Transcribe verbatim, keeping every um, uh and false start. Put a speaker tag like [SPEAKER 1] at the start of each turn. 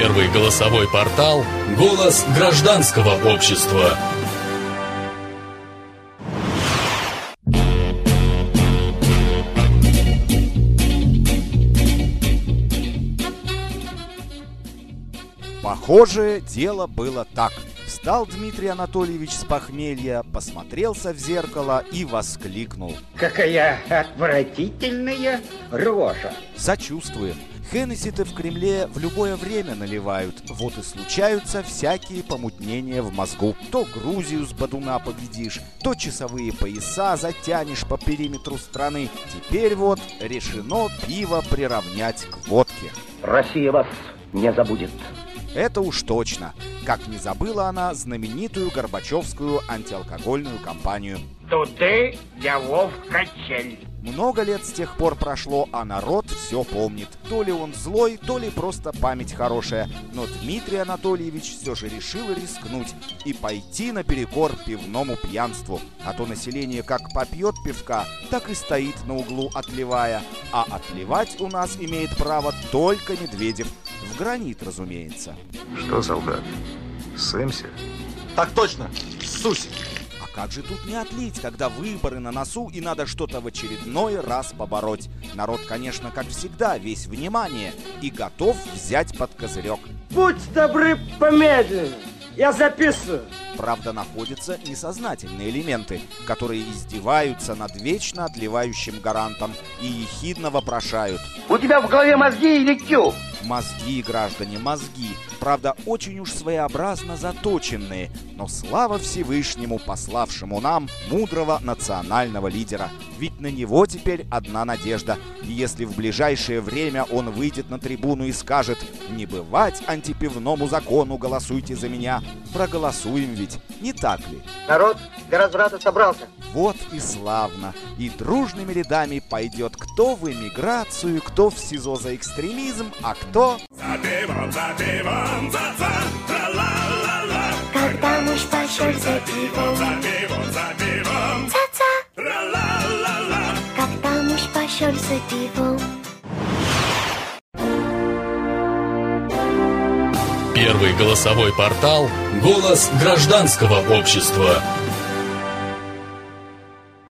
[SPEAKER 1] Первый голосовой портал «Голос гражданского общества».
[SPEAKER 2] Похоже, дело было так. Встал Дмитрий Анатольевич с похмелья, посмотрелся в зеркало и воскликнул:
[SPEAKER 3] «Какая отвратительная рожа!»
[SPEAKER 2] Сочувствуем. Хеннесси-то в Кремле в любое время наливают. Вот и случаются всякие помутнения в мозгу. То Грузию с бодуна победишь, то часовые пояса затянешь по периметру страны. Теперь вот решено пиво приравнять к водке.
[SPEAKER 3] Россия вас не забудет.
[SPEAKER 2] Это уж точно. Как не забыла она знаменитую горбачевскую антиалкогольную кампанию.
[SPEAKER 3] Туды я вов качель.
[SPEAKER 2] Много лет с тех пор прошло, а народ все помнит. То ли он злой, то ли просто память хорошая. Но Дмитрий Анатольевич все же решил рискнуть и пойти наперекор пивному пьянству. А то население как попьет пивка, так и стоит на углу отливая. А отливать у нас имеет право только Медведев. В гранит, разумеется.
[SPEAKER 4] Что, солдат, ссымся?
[SPEAKER 5] Так точно, ссусь.
[SPEAKER 2] А как же тут не отлить, когда выборы на носу и надо что-то в очередной раз побороть? Народ, конечно, как всегда, весь внимание и готов взять под козырек.
[SPEAKER 6] Будь добры, помедленнее, я записываю.
[SPEAKER 2] Правда, находятся несознательные элементы, которые издеваются над вечно отливающим гарантом и ехидно вопрошают:
[SPEAKER 3] У тебя в голове мозги или тюк?
[SPEAKER 2] Мозги, граждане, мозги. Правда, очень уж своеобразно заточенные. Но слава Всевышнему, пославшему нам мудрого национального лидера. Ведь на него теперь одна надежда. И если в ближайшее время он выйдет на трибуну и скажет: «Не бывать антипивному закону, голосуйте за меня», проголосуем ведь, не так ли?
[SPEAKER 6] Народ для разврата собрался.
[SPEAKER 2] Вот и славно. И дружными рядами пойдет кто в эмиграцию, кто в СИЗО за экстремизм, а кто...
[SPEAKER 7] За пивом, за пивом, за за, тра-ла-ла-ла.
[SPEAKER 8] Когда муж пошел за пивом,
[SPEAKER 7] За пивом, за пивом,
[SPEAKER 8] ца-ца.
[SPEAKER 7] тра-ла-ла-ла.
[SPEAKER 8] Когда муж пошел за пивом.
[SPEAKER 1] Первый голосовой портал «Голос гражданского общества».